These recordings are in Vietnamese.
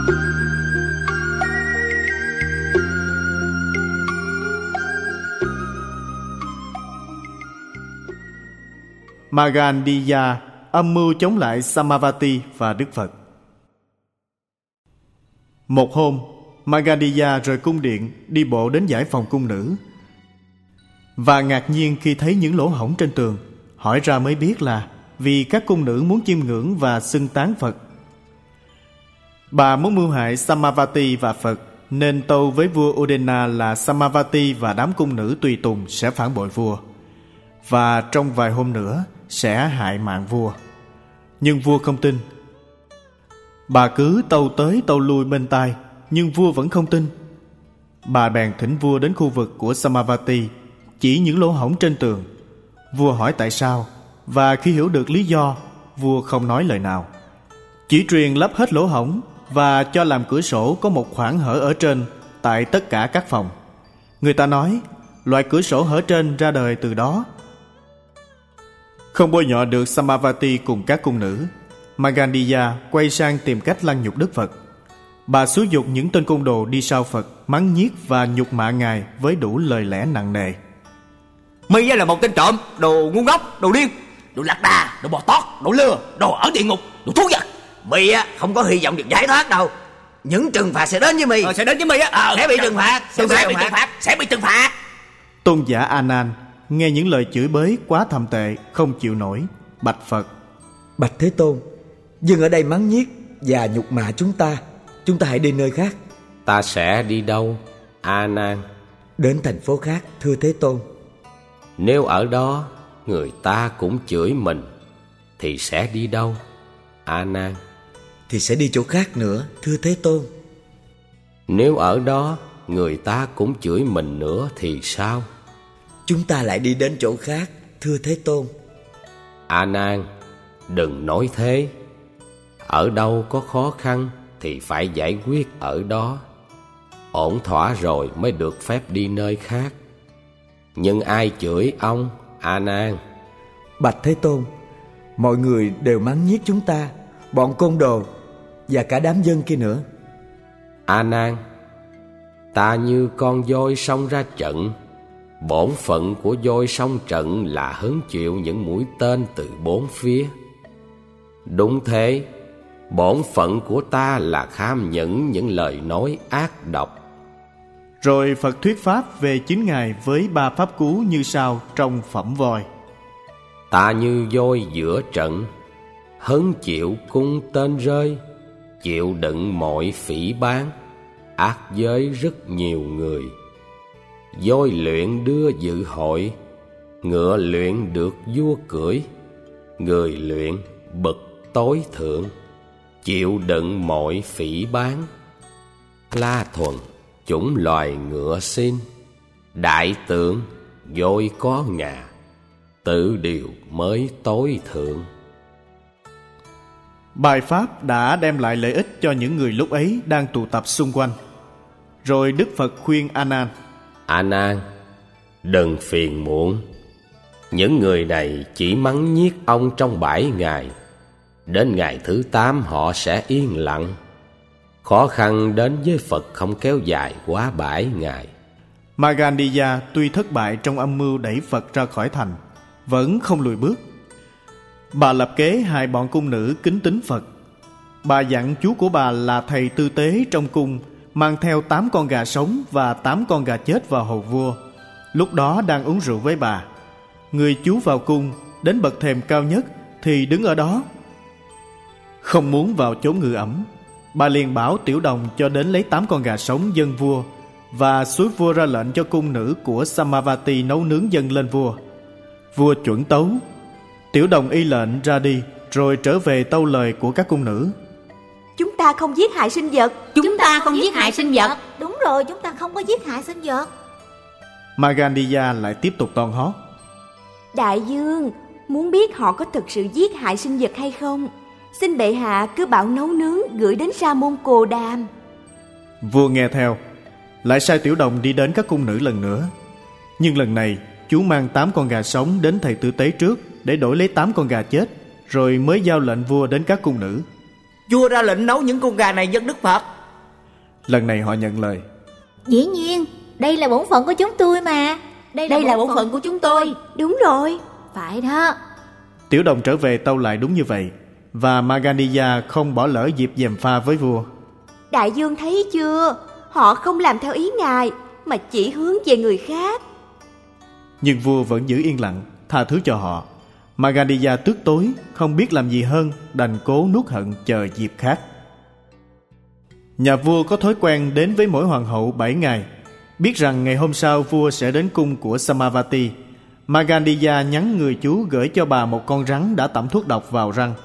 Magandiya âm mưu chống lại Samavati và Đức Phật. Một hôm, Magandiya rời cung điện đi bộ đến dãy phòng cung nữ, và ngạc nhiên khi thấy những lỗ hổng trên tường. Hỏi ra mới biết là vì các cung nữ muốn chiêm ngưỡng và xưng tán Phật. Bà muốn mưu hại Samavati và Phật, nên tâu với vua Udena là Samavati và đám cung nữ tùy tùng sẽ phản bội vua, và trong vài hôm nữa sẽ hại mạng vua. Nhưng vua không tin. Bà cứ tâu tới tâu lui bên tai, nhưng vua vẫn không tin. Bà bèn thỉnh vua đến khu vực của Samavati, chỉ những lỗ hổng trên tường. Vua hỏi tại sao, và khi hiểu được lý do, vua không nói lời nào, chỉ truyền lấp hết lỗ hổng và cho làm cửa sổ có một khoảng hở ở trên tại tất cả các phòng. Người ta nói loại cửa sổ hở trên ra đời từ đó. Không bôi nhọ được Samavati cùng các cung nữ, Magandiya quay sang tìm cách lăng nhục Đức Phật. Bà xúi giục những tên côn đồ đi sau Phật, mắng nhiếc và nhục mạ Ngài với đủ lời lẽ nặng nề. Mi là một tên trộm, đồ ngu ngốc, đồ điên, đồ lạc đà, đồ bò tót, đồ lừa, đồ ở địa ngục, đồ thú vật. Mi không có hy vọng được giải thoát đâu. Những trừng phạt sẽ đến với Mi. Sẽ đến với Mi sẽ bị trừng phạt. Sẽ bị trừng phạt. Tôn giả A Nan nghe những lời chửi bới quá thậm tệ, không chịu nổi, bạch Phật: Bạch Thế Tôn, dừng ở đây mắng nhiếc và nhục mạ chúng ta hãy đi nơi khác. Ta sẽ đi đâu, A Nan? Đến thành phố khác, thưa Thế Tôn. Nếu ở đó người ta cũng chửi mình thì sẽ đi đâu, A Nan? Thì sẽ đi chỗ khác nữa, thưa Thế Tôn. Nếu ở đó người ta cũng chửi mình nữa thì sao? Chúng ta lại đi đến chỗ khác, thưa Thế Tôn. A Nan, đừng nói thế. Ở đâu có khó khăn thì phải giải quyết ở đó. Ổn thỏa rồi mới được phép đi nơi khác. Nhưng ai chửi ông, A Nan? Bạch Thế Tôn, mọi người đều mắng nhiếc chúng ta, bọn côn đồ và cả đám dân kia nữa. A Nan, ta như con voi xông ra trận. Bổn phận của voi xông trận là hứng chịu những mũi tên từ bốn phía. Đúng thế, bổn phận của ta là kham nhẫn những lời nói ác độc. Rồi Phật thuyết pháp về chính Ngài với 3 pháp cú như sau trong phẩm voi: Ta như voi giữa trận, hứng chịu cung tên rơi, chịu đựng mọi phỉ báng, ác giới rất nhiều người. Voi luyện đưa dự hội, ngựa luyện được vua cưỡi, người luyện bậc tối thượng, chịu đựng mọi phỉ báng. La Thuần, chủng loài ngựa xin, đại tượng, voi có ngà, tự điều mới tối thượng. Bài pháp đã đem lại lợi ích cho những người lúc ấy đang tụ tập xung quanh. Rồi Đức Phật khuyên A Nan: A Nan, đừng phiền muộn. Những người này chỉ mắng nhiếc ông trong 7 ngày. Đến ngày thứ 8 họ sẽ yên lặng. Khó khăn đến với Phật không kéo dài quá 7 ngày. Magandiya tuy thất bại trong âm mưu đẩy Phật ra khỏi thành, vẫn không lùi bước. Bà lập kế hại bọn cung nữ kính tín Phật. Bà dặn chú của bà là thầy tư tế trong cung mang theo 8 con gà sống và 8 con gà chết vào hầu vua, lúc đó đang uống rượu với bà. Người chú vào cung đến bậc thềm cao nhất thì đứng ở đó, không muốn vào chốn ngự ẩm. Bà liền bảo tiểu đồng cho đến lấy 8 con gà sống dâng vua, và xúi vua ra lệnh cho cung nữ của Samavati nấu nướng dâng lên vua. Vua chuẩn tấu. Tiểu đồng y lệnh ra đi, rồi trở về tâu lời của các cung nữ: Chúng ta không giết hại sinh vật. Chúng ta không giết hại sinh vật. Đúng rồi, chúng ta không có giết hại sinh vật. Magandiya lại tiếp tục toan hót: Đại vương, muốn biết họ có thực sự giết hại sinh vật hay không, xin bệ hạ cứ bảo nấu nướng gửi đến Sa môn Cồ Đàm. Vua nghe theo, lại sai tiểu đồng đi đến các cung nữ lần nữa. Nhưng lần này chú mang 8 con gà sống đến thầy tư tế trước để đổi lấy 8 con gà chết, rồi mới giao lệnh vua đến các cung nữ. Vua ra lệnh nấu những con gà này dân Đức Phật. Lần này họ nhận lời. Dĩ nhiên, đây là bổn phận của chúng tôi mà. Đây là bổn phận của chúng tôi. Đúng rồi. Phải đó. Tiểu đồng trở về tâu lại đúng như vậy, và Magandia không bỏ lỡ dịp gièm pha với vua. Đại dương thấy chưa, họ không làm theo ý ngài mà chỉ hướng về người khác. Nhưng vua vẫn giữ yên lặng, tha thứ cho họ. Magandia tức tối, không biết làm gì hơn, đành cố nuốt hận chờ dịp khác. Nhà vua có thói quen đến với mỗi hoàng hậu 7 ngày. Biết rằng ngày hôm sau vua sẽ đến cung của Samavati, Magandia nhắn người chú gửi cho bà một con rắn đã tẩm thuốc độc vào răng.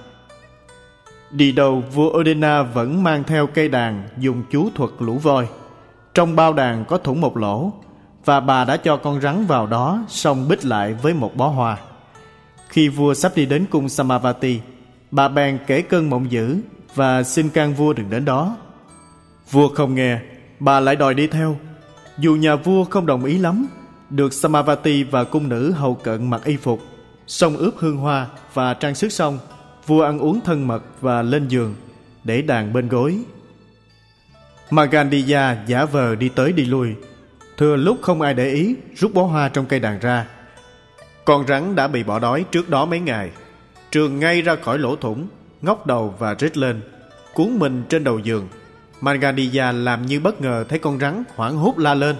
Đi đâu, vua Odena vẫn mang theo cây đàn dùng chú thuật lũ voi. Trong bao đàn có thủng một lỗ, và bà đã cho con rắn vào đó, xong bít lại với một bó hoa. Khi vua sắp đi đến cung Samavati, bà bèn kể cơn mộng dữ và xin can vua đừng đến đó. Vua không nghe, bà lại đòi đi theo. Dù nhà vua không đồng ý lắm, được Samavati và cung nữ hầu cận mặc y phục, xong ướp hương hoa và trang sức xong, vua ăn uống thân mật và lên giường, để đàn bên gối. Magandia giả vờ đi tới đi lui, thừa lúc không ai để ý rút bó hoa trong cây đàn ra. Con rắn đã bị bỏ đói trước đó mấy ngày, trườn ngay ra khỏi lỗ thủng, ngóc đầu và rít lên, cuốn mình trên đầu giường. Magandia làm như bất ngờ thấy con rắn, hoảng hốt la lên: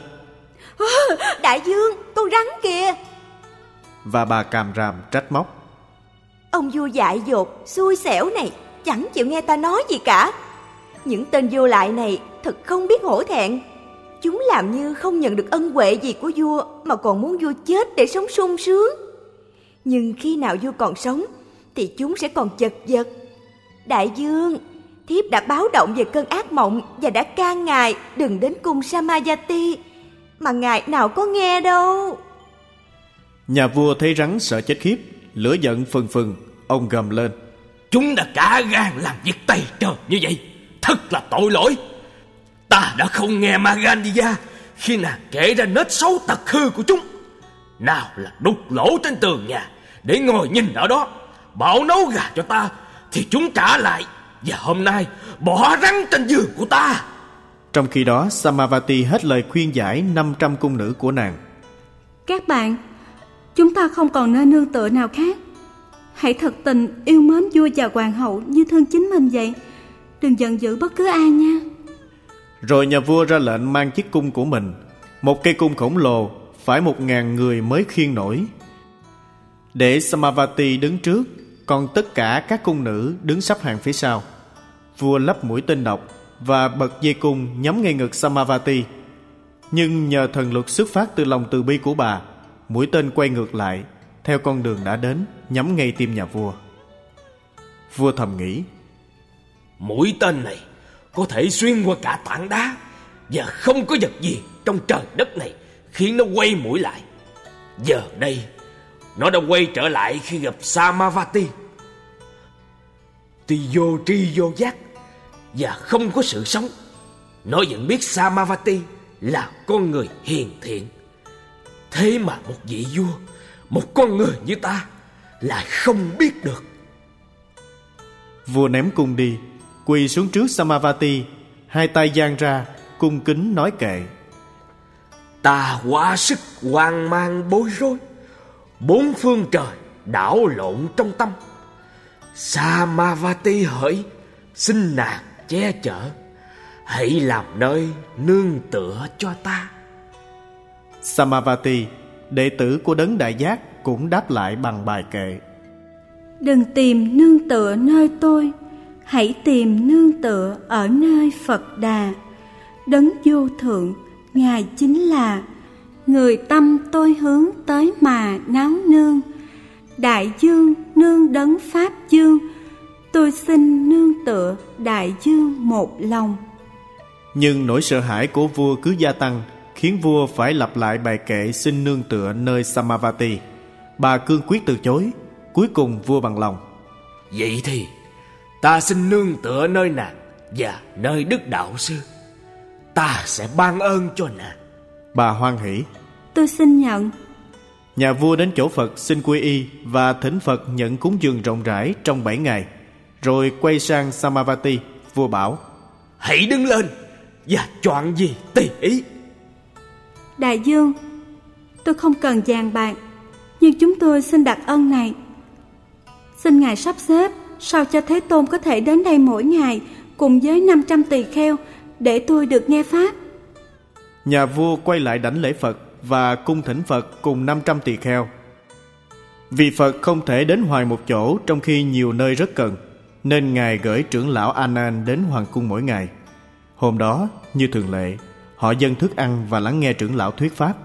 Đại dương, con rắn kìa! Và bà càm ràm trách móc: Ông vua dại dột, xui xẻo này, chẳng chịu nghe ta nói gì cả. Những tên vô lại này thật không biết hổ thẹn. Chúng làm như không nhận được ân huệ gì của vua, mà còn muốn vua chết để sống sung sướng. Nhưng khi nào vua còn sống thì chúng sẽ còn chật vật. Đại dương, thiếp đã báo động về cơn ác mộng và đã can ngài đừng đến cung Samavati, mà ngài nào có nghe đâu. Nhà vua thấy rắn sợ chết khiếp, lửa giận phừng phừng, ông gầm lên: Chúng đã cả gan làm việc tày trời như vậy, thật là tội lỗi. Ta đã không nghe Magandia khi nàng kể ra nết xấu tật hư của chúng. Nào là đục lỗ trên tường nhà để ngồi nhìn ở đó, bảo nấu gà cho ta thì chúng trả lại, và hôm nay bỏ rắn trên giường của ta. Trong khi đó, Samavati hết lời khuyên giải 500 cung nữ của nàng. Các bạn, chúng ta không còn nơi nương tựa nào khác. Hãy thật tình yêu mến vua và hoàng hậu như thương chính mình vậy. Đừng giận dữ bất cứ ai nha. Rồi nhà vua ra lệnh mang chiếc cung của mình, một cây cung khổng lồ, phải 1000 người mới khiêng nổi, để Samavati đứng trước, còn tất cả các cung nữ đứng sắp hàng phía sau. Vua lắp mũi tên độc và bật dây cung nhắm ngay ngực Samavati. Nhưng nhờ thần lực xuất phát từ lòng từ bi của bà, mũi tên quay ngược lại theo con đường đã đến, nhắm ngay tim nhà vua. Vua thầm nghĩ: Mũi tên này có thể xuyên qua cả tảng đá, và không có vật gì trong trời đất này khiến nó quay mũi lại. Giờ đây nó đã quay trở lại khi gặp Samavati. Tuy vô tri vô giác và không có sự sống, nó vẫn biết Samavati là con người hiền thiện. Thế mà một vị vua, một con người như ta lại không biết được. Vua ném cung đi, quỳ xuống trước Samavati, hai tay dang ra, cung kính nói kệ: Ta quá sức hoang mang bối rối, bốn phương trời đảo lộn trong tâm. Samavati hỡi, xin nàng che chở, hãy làm nơi nương tựa cho ta. Samavati, đệ tử của đấng đại giác, cũng đáp lại bằng bài kệ: Đừng tìm nương tựa nơi tôi, hãy tìm nương tựa ở nơi Phật Đà. Đấng vô thượng, Ngài chính là người tâm tôi hướng tới mà náo nương. Đại dương nương đấng Pháp Dương, tôi xin nương tựa đại dương một lòng. Nhưng nỗi sợ hãi của vua cứ gia tăng, khiến vua phải lặp lại bài kệ xin nương tựa nơi Samavati. Bà cương quyết từ chối. Cuối cùng vua bằng lòng: Vậy thì ta xin nương tựa nơi nàng và nơi Đức Đạo Sư. Ta sẽ ban ơn cho nàng. Bà hoan hỉ: Tôi xin nhận. Nhà vua đến chỗ Phật xin quy y và thỉnh Phật nhận cúng dường rộng rãi trong 7 ngày. Rồi quay sang Samavati, vua bảo: Hãy đứng lên và chọn gì tùy ý. Đại dương, tôi không cần vàng bạc, nhưng chúng tôi xin đặc ân này. Xin Ngài sắp xếp sao cho Thế Tôn có thể đến đây mỗi ngày cùng với 500 tỳ kheo để tôi được nghe pháp. Nhà vua quay lại đảnh lễ Phật và cung thỉnh Phật cùng 500 tỳ kheo. Vì Phật không thể đến hoài một chỗ trong khi nhiều nơi rất cần, nên Ngài gửi trưởng lão A Nan đến hoàng cung mỗi ngày. Hôm đó, như thường lệ, họ dâng thức ăn và lắng nghe trưởng lão thuyết pháp.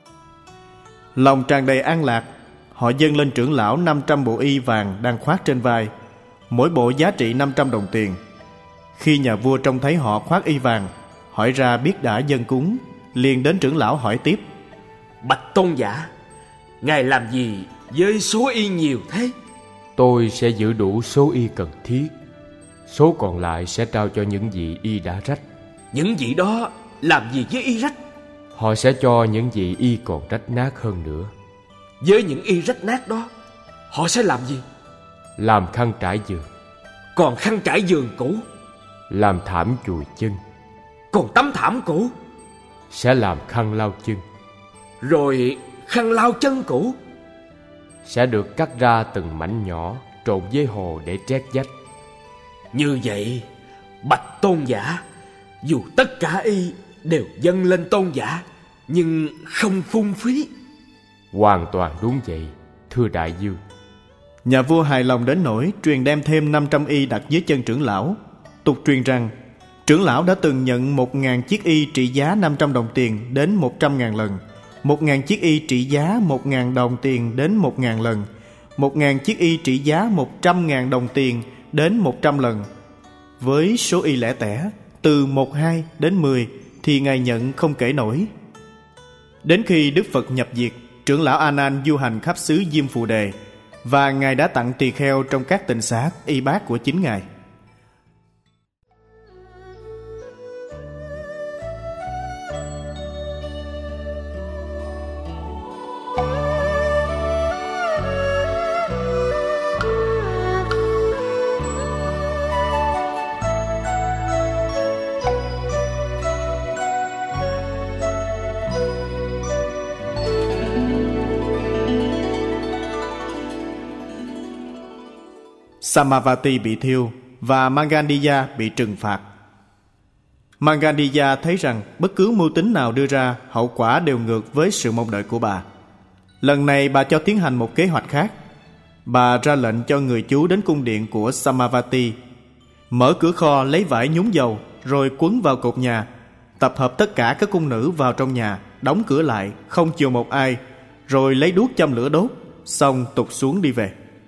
Lòng tràn đầy an lạc, họ dâng lên trưởng lão 500 bộ y vàng đang khoác trên vai, mỗi bộ giá trị 500 đồng tiền. Khi nhà vua trông thấy họ khoác y vàng, hỏi ra biết đã dâng cúng, liền đến trưởng lão hỏi tiếp: Bạch tôn giả, Ngài làm gì với số y nhiều thế? Tôi sẽ giữ đủ số y cần thiết, số còn lại sẽ trao cho những vị y đã rách. Những vị đó làm gì với y rách? Họ sẽ cho những vị y còn rách nát hơn nữa. Với những y rách nát đó, họ sẽ làm gì? Làm khăn trải giường. Còn khăn trải giường cũ? Làm thảm chùi chân. Còn tấm thảm cũ? Sẽ làm khăn lau chân. Rồi khăn lau chân cũ? Sẽ được cắt ra từng mảnh nhỏ, trộn với hồ để trét vách. Như vậy, bạch tôn giả, dù tất cả y đều dâng lên tôn giả, nhưng không phung phí. Hoàn toàn đúng vậy, thưa đại dương. Nhà vua hài lòng đến nỗi truyền đem thêm 500 y đặt dưới chân trưởng lão. Tục truyền rằng trưởng lão đã từng nhận 1.000 chiếc y trị giá 500 đồng tiền đến 100.000 lần, 1.000 chiếc y trị giá 1.000 đồng tiền đến 1.000 lần, 1.000 chiếc y trị giá 100.000 đồng tiền đến 100 lần. Với số y lẻ tẻ từ 12 đến 10 thì Ngài nhận không kể nổi. Đến khi Đức Phật nhập diệt, trưởng lão A Nan du hành khắp xứ Diêm Phù Đề, và Ngài đã tặng tỳ kheo trong các tịnh xá y bát của chính Ngài. Samavati bị thiêu và Mangandiya bị trừng phạt. Mangandiya thấy rằng bất cứ mưu tính nào đưa ra, hậu quả đều ngược với sự mong đợi của bà. Lần này bà cho tiến hành một kế hoạch khác. Bà ra lệnh cho người chú đến cung điện của Samavati, mở cửa kho lấy vải nhúng dầu, rồi quấn vào cột nhà, tập hợp tất cả các cung nữ vào trong nhà, đóng cửa lại, không chiều một ai, rồi lấy đuốc châm lửa đốt, xong tụt xuống đi về.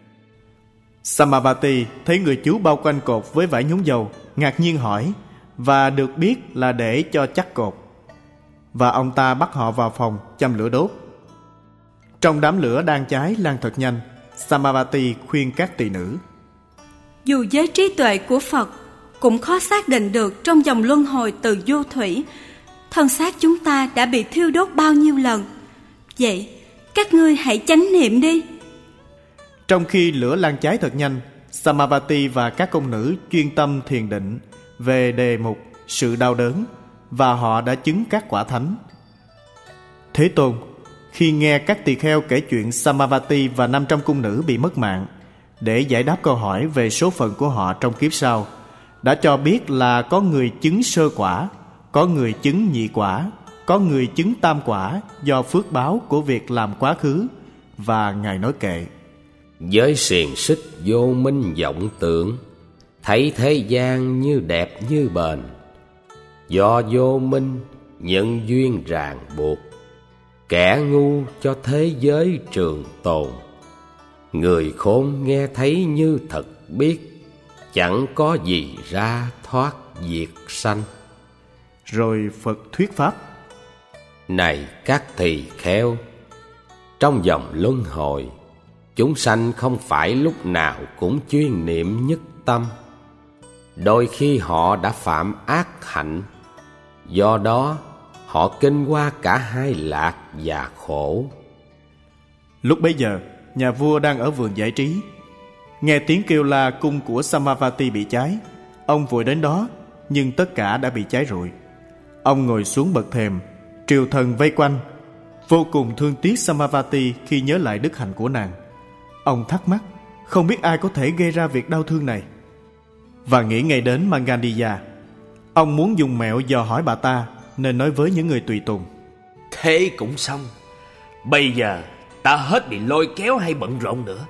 Samavati thấy người chú bao quanh cột với vải nhúng dầu, ngạc nhiên hỏi, và được biết là để cho chắc cột. Và ông ta bắt họ vào phòng châm lửa đốt. Trong đám lửa đang cháy lan thật nhanh, Samavati khuyên các tỳ nữ: Dù với trí tuệ của Phật cũng khó xác định được trong dòng luân hồi từ vô thủy, thân xác chúng ta đã bị thiêu đốt bao nhiêu lần. Vậy các ngươi hãy chánh niệm đi. Trong khi lửa lan cháy thật nhanh, Samavati và các công nữ chuyên tâm thiền định về đề mục sự đau đớn, và họ đã chứng các quả thánh. Thế Tôn, khi nghe các tỳ kheo kể chuyện Samavati và 500 cung nữ bị mất mạng, để giải đáp câu hỏi về số phận của họ trong kiếp sau, đã cho biết là có người chứng sơ quả, có người chứng nhị quả, có người chứng tam quả do phước báo của việc làm quá khứ. Và Ngài nói kệ: Với xiềng xích vô minh vọng tưởng, thấy thế gian như đẹp như bền. Do vô minh nhân duyên ràng buộc, kẻ ngu cho thế giới trường tồn. Người khôn nghe thấy như thật biết, chẳng có gì ra thoát diệt sanh. Rồi Phật thuyết pháp: Này các tỳ kheo, trong vòng luân hồi, chúng sanh không phải lúc nào cũng chuyên niệm nhất tâm. Đôi khi họ đã phạm ác hạnh, do đó họ kinh qua cả hai lạc và khổ. Lúc bấy giờ, nhà vua đang ở vườn giải trí, nghe tiếng kêu la cung của Samavati bị cháy. Ông vội đến đó, nhưng tất cả đã bị cháy rụi. Ông ngồi xuống bậc thềm, triều thần vây quanh, vô cùng thương tiếc Samavati khi nhớ lại đức hạnh của nàng. Ông thắc mắc không biết ai có thể gây ra việc đau thương này, và nghĩ ngay đến Mangandiya. Ông muốn dùng mẹo dò hỏi bà ta, nên nói với những người tùy tùng: Thế cũng xong. Bây giờ ta hết bị lôi kéo hay bận rộn nữa.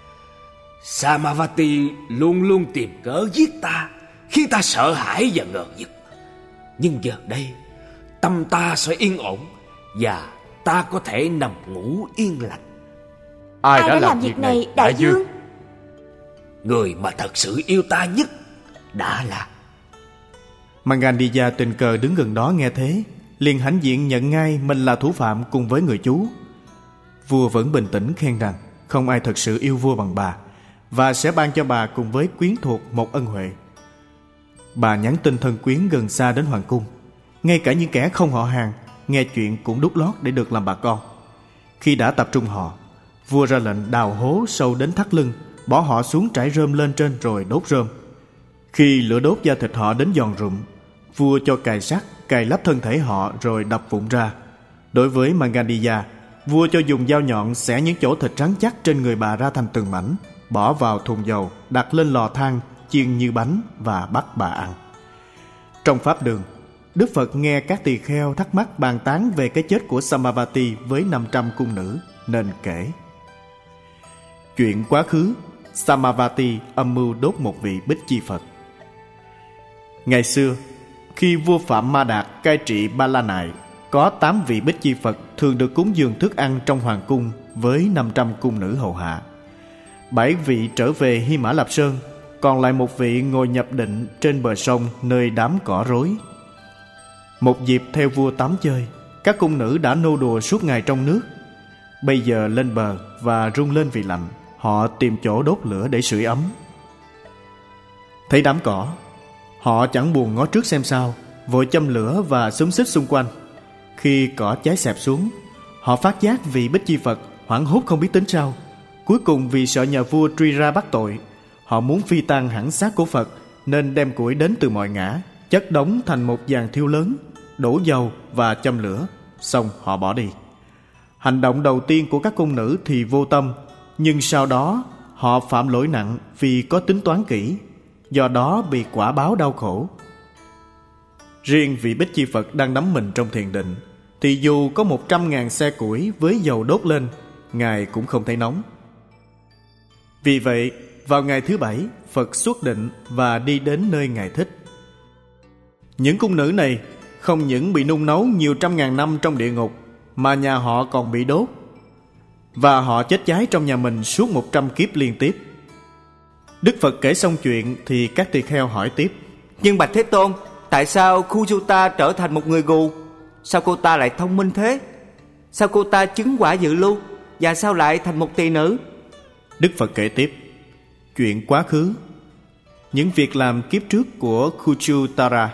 Samavati luôn luôn tìm cớ giết ta, khiến ta sợ hãi và ngờ vực. Nhưng giờ đây tâm ta sẽ yên ổn, và ta có thể nằm ngủ yên lành. Ai đã làm việc này, đại vương? Người mà thật sự yêu ta nhất đã là... Mangandiya tình cờ đứng gần đó nghe thế, liền hãnh diện nhận ngay mình là thủ phạm cùng với người chú. Vua vẫn bình tĩnh khen rằng không ai thật sự yêu vua bằng bà, và sẽ ban cho bà cùng với quyến thuộc một ân huệ. Bà nhắn tin thân quyến gần xa đến hoàng cung. Ngay cả những kẻ không họ hàng nghe chuyện cũng đút lót để được làm bà con. Khi đã tập trung họ, vua ra lệnh đào hố sâu đến thắt lưng, bỏ họ xuống trải rơm lên trên rồi đốt rơm. Khi lửa đốt da thịt họ đến giòn rụm, vua cho cài sắt cài lấp thân thể họ rồi đập vụn ra. Đối với Mangandiya, vua cho dùng dao nhọn xẻ những chỗ thịt rắn chắc trên người bà ra thành từng mảnh, bỏ vào thùng dầu, đặt lên lò than, chiên như bánh và bắt bà ăn. Trong pháp đường, Đức Phật nghe các tỳ kheo thắc mắc bàn tán về cái chết của Samavati với 500 cung nữ, nên kể. Chuyện quá khứ, Samavati âm mưu đốt một vị Bích Chi Phật. Ngày xưa, khi vua Phạm Ma Đạt cai trị Ba La Nại, có 8 vị Bích Chi Phật thường được cúng dường thức ăn trong hoàng cung với 500 cung nữ hầu hạ. 7 vị trở về Hy Mã Lạp Sơn, còn lại một vị ngồi nhập định trên bờ sông nơi đám cỏ rối. Một dịp theo vua tắm chơi, các cung nữ đã nô đùa suốt ngày trong nước. Bây giờ lên bờ và rung lên vì lạnh, họ tìm chỗ đốt lửa để sưởi ấm. Thấy đám cỏ, họ chẳng buồn ngó trước xem sao, vội châm lửa và xúm xít xung quanh. Khi cỏ cháy xẹp xuống, họ phát giác vị Bích Chi Phật hoảng hốt không biết tính sao. Cuối cùng vì sợ nhà vua truy ra bắt tội, họ muốn phi tang hẳn xác của Phật, nên đem củi đến từ mọi ngã, chất đống thành một giàn thiêu lớn, đổ dầu và châm lửa, xong họ bỏ đi. Hành động đầu tiên của các cung nữ thì vô tâm, nhưng sau đó họ phạm lỗi nặng vì có tính toán kỹ, do đó bị quả báo đau khổ. Riêng vị Bích Chi Phật đang đắm mình trong thiền định, thì dù có 100.000 xe củi với dầu đốt lên, Ngài cũng không thấy nóng. Vì vậy, vào ngày thứ 7, Phật xuất định và đi đến nơi Ngài thích. Những cung nữ này không những bị nung nấu nhiều trăm ngàn năm trong địa ngục, mà nhà họ còn bị đốt, và họ chết cháy trong nhà mình suốt 100 kiếp liên tiếp. Đức Phật kể xong chuyện thì các tỳ kheo hỏi tiếp: Nhưng bạch Thế Tôn, tại sao Khujuta trở thành một người gù? Sao cô ta lại thông minh thế? Sao cô ta chứng quả dự lưu? Và sao lại thành một tỳ nữ? Đức Phật kể tiếp chuyện quá khứ, những việc làm kiếp trước của Khujutara.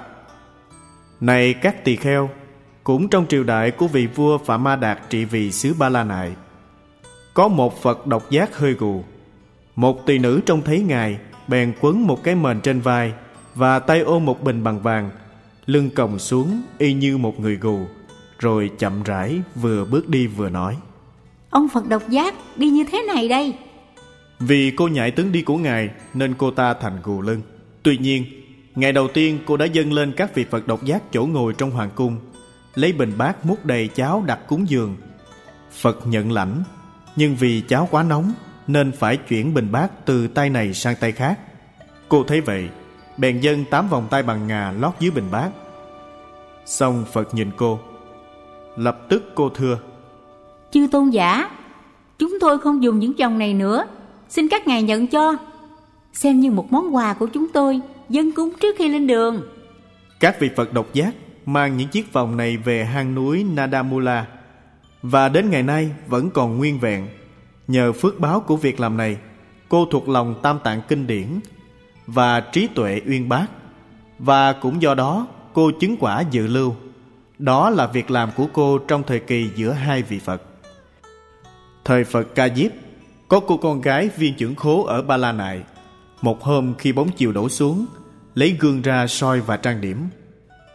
Này các tỳ kheo, cũng trong triều đại của vị vua Phạm Ma Đạt trị vì xứ Ba La Nại, có một Phật độc giác hơi gù. Một tỳ nữ trông thấy Ngài, bèn quấn một cái mền trên vai và tay ôm một bình bằng vàng, lưng còng xuống y như một người gù, rồi chậm rãi vừa bước đi vừa nói: Ông Phật độc giác đi như thế này đây. Vì cô nhại tướng đi của Ngài nên cô ta thành gù lưng. Tuy nhiên, ngày đầu tiên cô đã dâng lên các vị Phật độc giác chỗ ngồi trong hoàng cung, lấy bình bát múc đầy cháo đặt cúng dường. Phật nhận lãnh, nhưng vì cháo quá nóng nên phải chuyển bình bát từ tay này sang tay khác. Cô thấy vậy, bèn dâng 8 vòng tay bằng ngà lót dưới bình bát. Xong Phật nhìn cô, lập tức cô thưa: Chư tôn giả, chúng tôi không dùng những vòng này nữa, xin các ngài nhận cho, xem như một món quà của chúng tôi dâng cúng trước khi lên đường. Các vị Phật độc giác mang những chiếc vòng này về hang núi Nadamula, và đến ngày nay vẫn còn nguyên vẹn. Nhờ phước báo của việc làm này, cô thuộc lòng Tam Tạng kinh điển và trí tuệ uyên bác, và cũng do đó cô chứng quả dự lưu. Đó là việc làm của cô trong thời kỳ giữa hai vị Phật. Thời Phật Ca Diếp, có cô con gái viên trưởng khố ở Ba La Nại. Một hôm khi bóng chiều đổ xuống, lấy gương ra soi và trang điểm.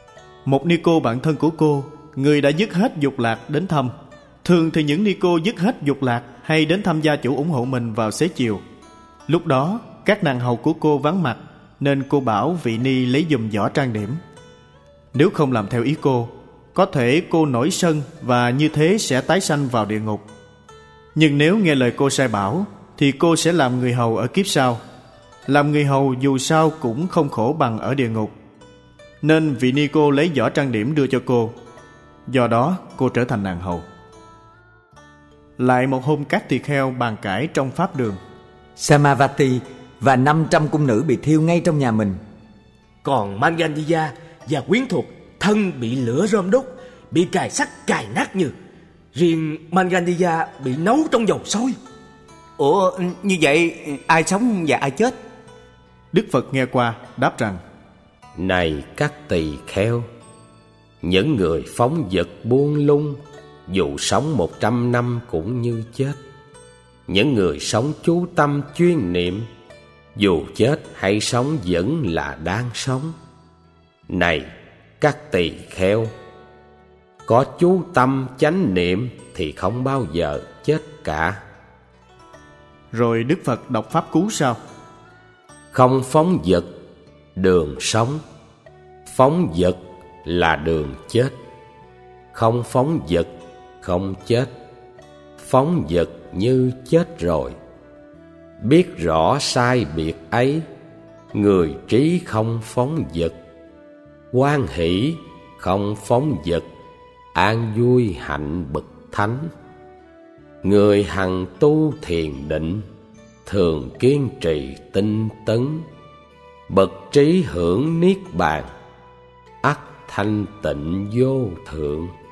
một ni cô bạn thân của cô, người đã dứt hết dục lạc đến thăm. Thường thì những ni cô dứt hết dục lạc hay đến thăm gia chủ ủng hộ mình vào xế chiều. Lúc đó các nàng hầu của cô vắng mặt, nên cô bảo vị ni lấy giùm giỏ trang điểm. Nếu không làm theo ý cô, có thể cô nổi sân và như thế sẽ tái sanh vào địa ngục. Nhưng nếu nghe lời cô sai bảo, thì cô sẽ làm người hầu ở kiếp sau. Làm người hầu dù sao cũng không khổ bằng ở địa ngục. Nên vị ni cô lấy giỏ trang điểm đưa cho cô. Do đó cô trở thành nàng hầu. Lại một hôm các tỳ kheo bàn cãi trong pháp đường. Samavati và 500 cung nữ bị thiêu ngay trong nhà mình. Còn Mangandiya và quyến thuộc thân bị lửa rơm đốt, bị cài sắt cài nát như. Riêng Mangandiya bị nấu trong dầu sôi. Ủa, như vậy ai sống và ai chết? Đức Phật nghe qua đáp rằng: Này các tỳ kheo, những người phóng dật buông lung, dù sống 100 năm cũng như chết. Những người sống chú tâm chuyên niệm, dù chết hay sống vẫn là đang sống. Này các tỳ kheo, có chú tâm chánh niệm thì không bao giờ chết cả. Rồi Đức Phật đọc pháp cú sau: Không phóng dật, đường sống. Phóng dật là đường chết. Không phóng dật, không chết. Phóng dật như chết rồi. Biết rõ sai biệt ấy, người trí không phóng dật. Hoan hỷ không phóng dật, an vui hạnh bậc thánh. Người hằng tu thiền định, thường kiên trì tinh tấn. Bậc trí hưởng niết bàn, ắt thanh tịnh vô thượng.